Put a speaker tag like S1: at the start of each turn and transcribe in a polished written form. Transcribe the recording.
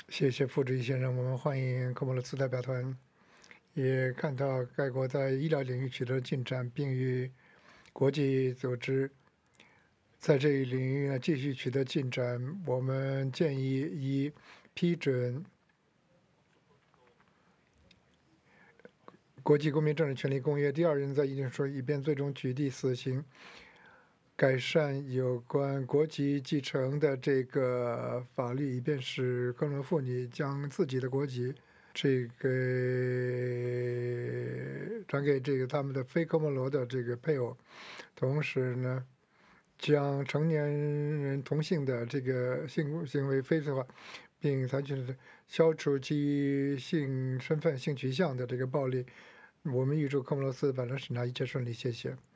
S1: 谢谢副主席先生，我们欢迎科莫罗斯代表团，也看到该国在医疗领域取得进展，并与国际组织在这一领域呢继续取得进展。我们建议批准国际公民政治权利公约第二人在议定说，以便最终取缔死刑，改善有关国籍继承的这个法律，以便使科隆妇女将自己的国籍这个转给这个他们的非科莫罗的这个配偶，同时呢，将成年人同性的这个性行为非法化，并采取消除基于性身份、性取向的这个暴力。我们预祝科莫罗斯反正审查一切顺利，谢谢。